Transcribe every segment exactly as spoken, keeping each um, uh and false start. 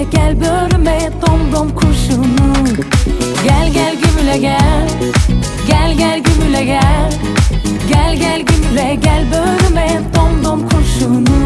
gel börüme dom dom kurşunu. Gel gel gümüle gel, gel gel gümüle gel, gel gel gümüle gel börüme dom dom kurşunu.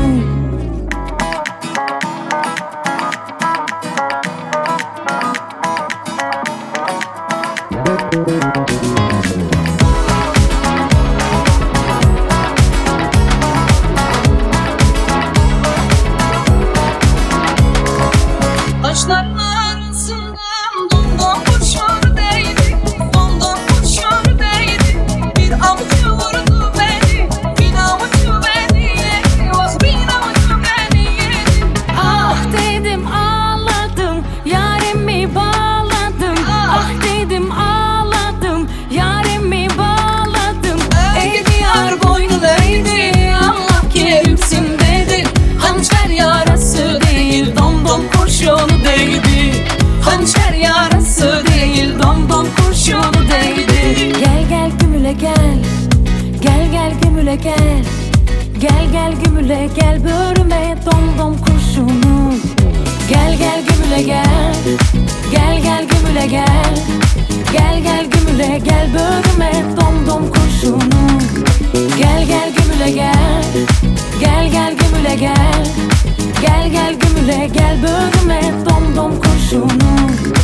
Taşların arasından domdom kurşun değdi, domdom kurşun değdi. Bir avucu vurdu beni, bir avucu beni yedi, oh bir avucu beni yedi. Ah dedim ağladım, yarimi bağladım. Ah dedim ağladım, yarimi bağladım. Ey diyar boynu değdi, Allah kerimsin dedi. Hançer yarası değil, domdom kurşunu değdi. Hançer yarası değil, domdom kurşunu değdi. Gel gel gümüle gel, gel gel gümüle gel, gel gel gümüle gel börüme dom dom kurşunu. Gel gel gümüle gel, gel gel gümüle gel, gel gel gümüle gel börüme dom dom kurşunu. Gel gel gümüle gel, gel gel gümüle gel, gel gel gümüle gel börüme dom dom kurşunu.